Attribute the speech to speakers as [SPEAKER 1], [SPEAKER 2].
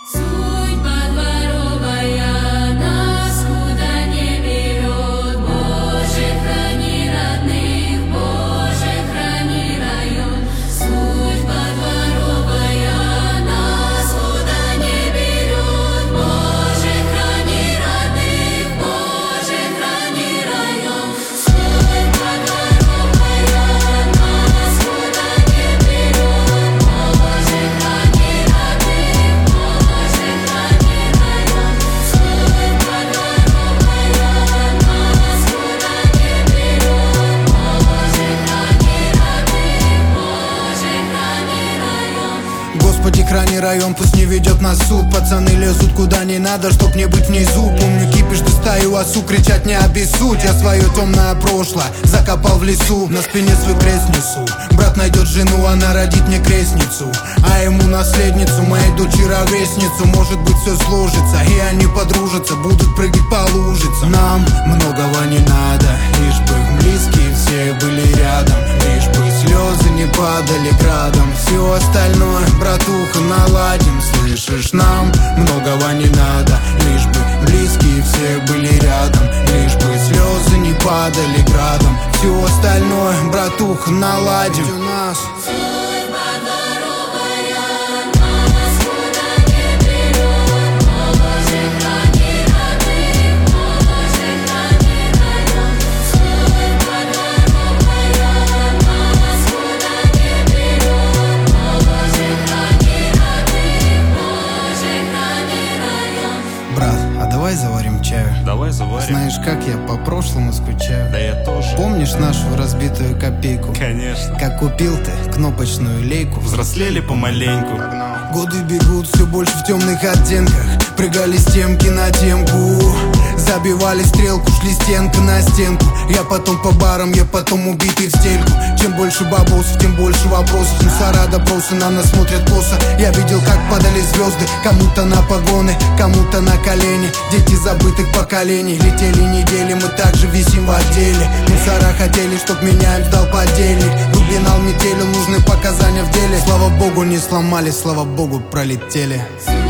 [SPEAKER 1] Судьба дворовая нас куда не берет. Боже, храни родных, Боже, храни район. Судьба дворовая нас куда не берет. Боже, храни родных, Боже, храни район. Судьба дворовая нас куда не берет. Боже, храни родных, Боже, храни район. Судьба дворовая нас куда не берет. Боже, храни родных, Боже, храни район.
[SPEAKER 2] Господи, храни район, пусть не ведет нас суд. Пацаны лезут куда не надо, чтоб не быть внизу. Помню кипиш, ты стаю осу, кричать не обессудь. Я свое темное прошлое закопал в лесу. На спине свой крест несу. Брат найдет жену, она родит мне крестницу, а ему наследницу, моей дочери ровесницу. Может быть все сложится, и они подружатся, будут прыгать по лужицам. Нам многого не надо, лишь бы близкие все были рядом, лишь бы слезы не падали градом. Все остальное, братуха, наладим, слышишь? Нам многого не надо, лишь бы близкие все были рядом, лишь бы слезы не падали градом. Все остальное, братуха, наладим. У нас
[SPEAKER 1] Судьба дворовая нас куда не берет. Боже, храни родных, Боже, храни район. Судьба дворовая нас куда не берет. Боже, храни родных, Боже, храни район.
[SPEAKER 2] брат, а давай заварим чаю?
[SPEAKER 3] Давай заварим.
[SPEAKER 2] Знаешь, как я по прошлому скучаю.
[SPEAKER 3] Да я тоже.
[SPEAKER 2] Помнишь нашу разбитую копейку?
[SPEAKER 3] Конечно.
[SPEAKER 2] Как купил ты кнопочную лейку?
[SPEAKER 3] Взрослели помаленьку.
[SPEAKER 2] Годы бегут все больше в темных оттенках. Прыгали с темки на темку, забивали стрелку, шли стенка на стенку. Я потом по барам, я потом убитый в стельку. Чем больше бабосов, тем больше вопросов. Мусора допросы на нас смотрят косо. Я видел, как падали звезды, кому-то на погоны, кому-то на колени. Дети забытых поколений. Летели недели, мы также висим в отделе. Мусора хотели, чтоб меня им сдал подельник. Глубинал метели, нужны показания в деле. Слава богу, не сломались, слава богу, пролетели.